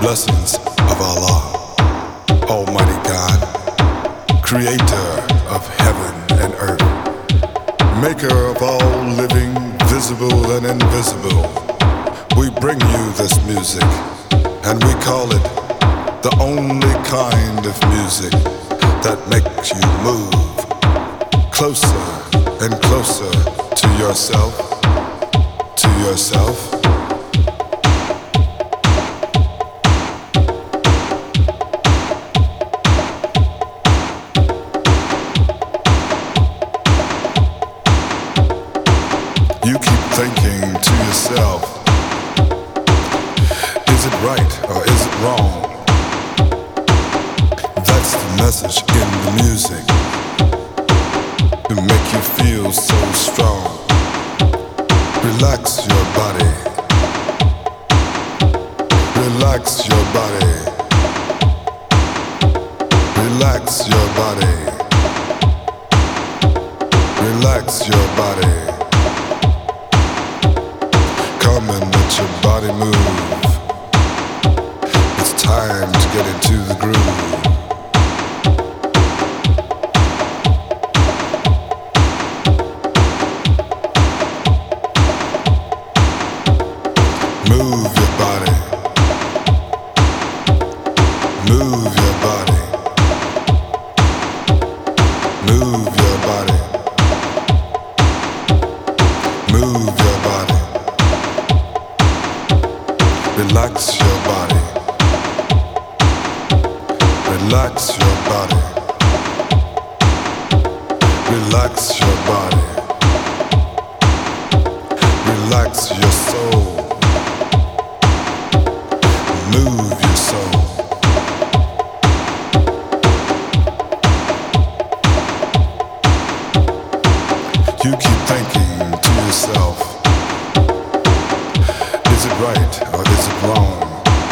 blessings of Allah, Almighty God, Creator of heaven and earth, Maker of all living, visible and invisible. We bring you this music, and we call it the only kind of music that makes you move closer and closer to yourself, to yourself. You keep thinking to yourself, is it right or is it wrong? That's the message in the music, to make you feel so strong. Relax your body. Relax your body. Relax your body. Relax your body. Come and let your body move. It's time to get into the groove. Move your body. Move your body. Move your body. Move your body. Relax your body. Relax your body. Relax your body. Relax your soul. Move your soul. You keep thinking to yourself, is it right or is it wrong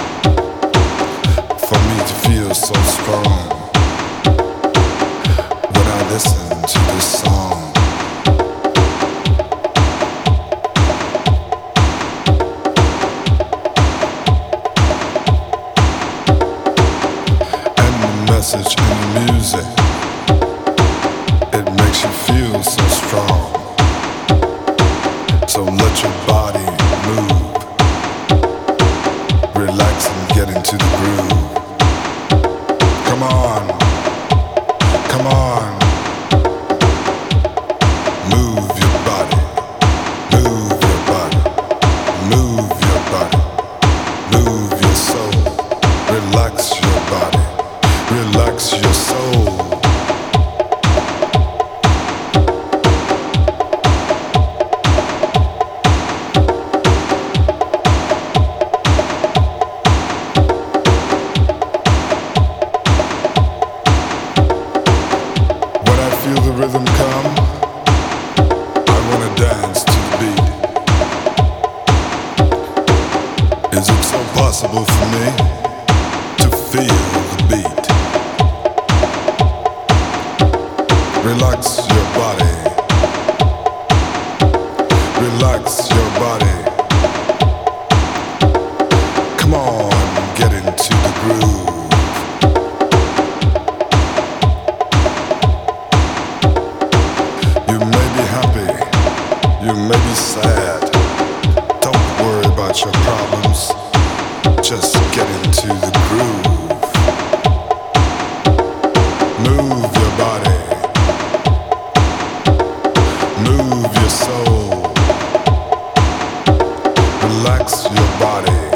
for me to feel so strong when I listen to this song? Message in the music, it makes you feel so strong. So let your body move, relax and get into the groove. Come on, come on. Move your body, move your body, move your body, move your soul. Relax your body. Relax your soul. When I feel the rhythm come, I wanna dance to the beat. Is it so possible for me to feel the beat? Relax your body. Relax your body. Come on, get into the groove. You may be happy, you may be sad. Don't worry about your problems. Just get into the groove. Move your body. Move your soul. Relax your body.